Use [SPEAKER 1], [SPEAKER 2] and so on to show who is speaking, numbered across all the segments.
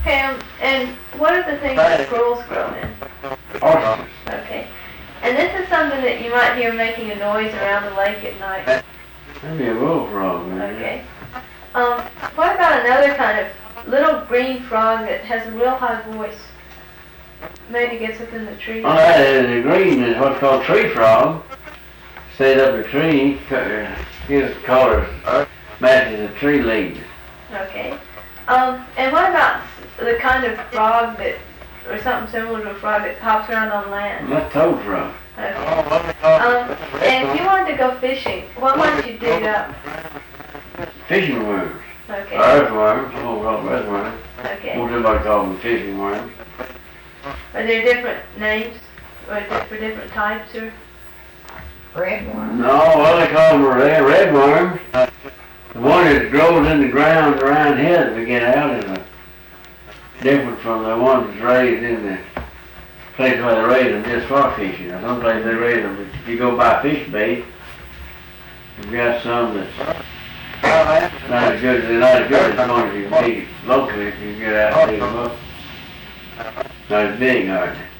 [SPEAKER 1] Okay, and what are the things that squirrels grow in?
[SPEAKER 2] Oysters.
[SPEAKER 1] Okay. And this is something that you might hear making a noise around the lake at night.
[SPEAKER 2] That'd be a bullfrog.
[SPEAKER 1] Okay. What about another kind of little green frog that has a real high voice? Maybe gets up in the tree.
[SPEAKER 2] Oh, that is the green is what's called tree frog. Stays up a tree, his color matches the tree leaves.
[SPEAKER 1] Okay. And what about the kind of frog that, or something similar to a frog that hops around on land?
[SPEAKER 2] That's toad frog.
[SPEAKER 1] Okay. And if you wanted to go fishing, what might you dig up?
[SPEAKER 2] Fishing worms.
[SPEAKER 1] Okay.
[SPEAKER 2] Earthworms. I don't call them earthworms.
[SPEAKER 1] Okay.
[SPEAKER 2] Most everybody calls them fishing worms.
[SPEAKER 1] Are there different names or for different types or?
[SPEAKER 3] Red one.
[SPEAKER 2] No, well they call them red worms. The one that grows in the ground around here that we get out is different from the one that's raised in the place where they raise them just for fishing. Or some places they raise them. If you go buy fish bait, you've got some that's not as good. They're not as good as the ones you can feed locally if you get out and feed them up. Not as big, are they?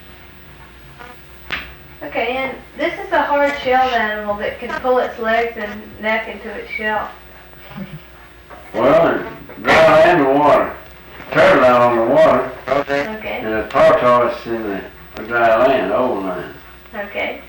[SPEAKER 1] Okay, and this is a hard-shelled animal that can pull its legs and neck into its shell.
[SPEAKER 2] Well, dry land and water. Turtle out on the water.
[SPEAKER 1] Okay.
[SPEAKER 2] And a tortoise in the dry land, old land.
[SPEAKER 1] Okay.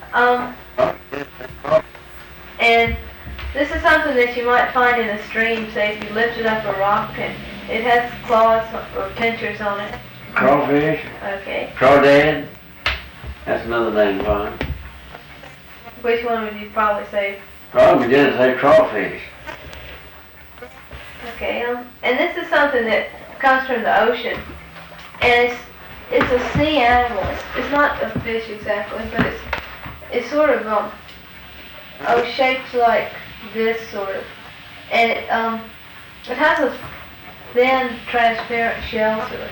[SPEAKER 1] And this is something that you might find in a stream, say if you lifted up a rock and it has claws or pinchers on it.
[SPEAKER 2] Crawfish,
[SPEAKER 1] Okay.
[SPEAKER 2] crawdad. That's another name for it.
[SPEAKER 1] Which one would you probably say?
[SPEAKER 2] Probably didn't say crawfish.
[SPEAKER 1] Okay. And this is something that comes from the ocean, and it's a sea animal. It's not a fish exactly, but it's sort of shaped like this sort of, and it has a thin transparent shell to it.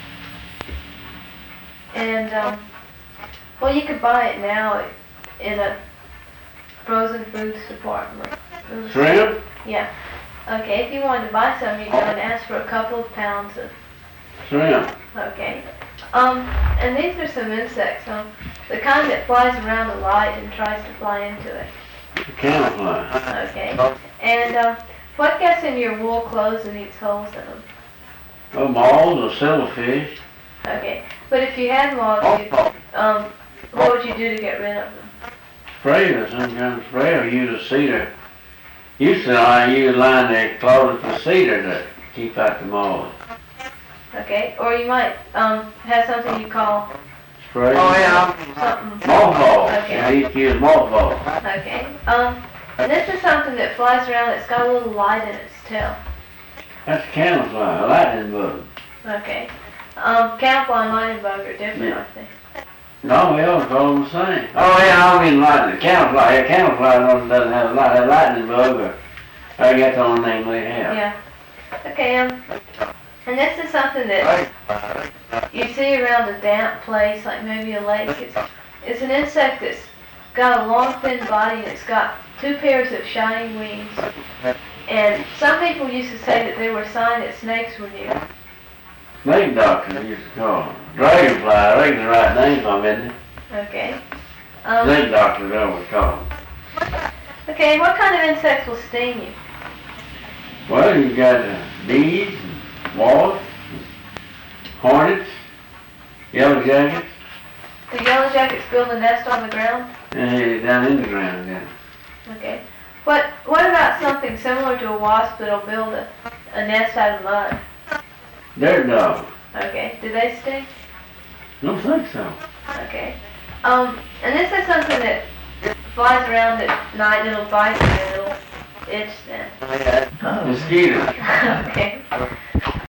[SPEAKER 1] And well, you could buy it now in a frozen foods department.
[SPEAKER 2] Shrimp?
[SPEAKER 1] Yeah. Okay, if you wanted to buy some, you'd go and ask for a couple of pounds of.
[SPEAKER 2] Shrimp.
[SPEAKER 1] Okay. And these are some insects. The kind that flies around the light and tries to fly into it.
[SPEAKER 2] Camouflage.
[SPEAKER 1] Okay. And what gets in your wool clothes and eats holes in them?
[SPEAKER 2] Oh, moths or silverfish.
[SPEAKER 1] Okay. But if you had moths, what would you do to get rid of them?
[SPEAKER 2] Spray or some kind of spray or use a cedar. Used to use line their clothes with cedar to keep out the moths.
[SPEAKER 1] Okay. Or you might have something you call
[SPEAKER 2] Spray.
[SPEAKER 1] something.
[SPEAKER 2] Mothballs.
[SPEAKER 1] Okay.
[SPEAKER 2] Yeah, you used to use mothballs.
[SPEAKER 1] Okay. And this is something that flies around that's got a little light in its tail.
[SPEAKER 2] That's camouflage, a lightning bug.
[SPEAKER 1] Okay. Camouflage and lightning bug are different, aren't they?
[SPEAKER 2] No, we all call them the same. Oh yeah, I mean lightning. Camouflage. Yeah, camouflage doesn't have a lightning bug or I guess the only name they have.
[SPEAKER 1] Yeah. Okay, and this is something that you see around a damp place, like maybe a lake. It's an insect that's got a long thin body and it's got two pairs of shining wings. And some people used to say that they were a sign that snakes were near.
[SPEAKER 2] Snake doctor they used to call them. Dragonfly, I reckon the right name for them, isn't it?
[SPEAKER 1] Okay.
[SPEAKER 2] Snake doctor they always call them.
[SPEAKER 1] Okay, what kind of insects will sting you?
[SPEAKER 2] Well, you've got bees, wasps, hornets, yellow jackets,
[SPEAKER 1] Do yellow jackets build a nest on the ground?
[SPEAKER 2] and down in the ground, yeah.
[SPEAKER 1] Okay. What about something similar to a wasp that'll build a nest out of mud?
[SPEAKER 2] Dirt dog.
[SPEAKER 1] Okay. Do they sting?
[SPEAKER 2] Don't think so.
[SPEAKER 1] Okay. And this is something that flies around at night and it'll bite you and it'll itch then.
[SPEAKER 2] Mosquitoes.
[SPEAKER 1] Okay.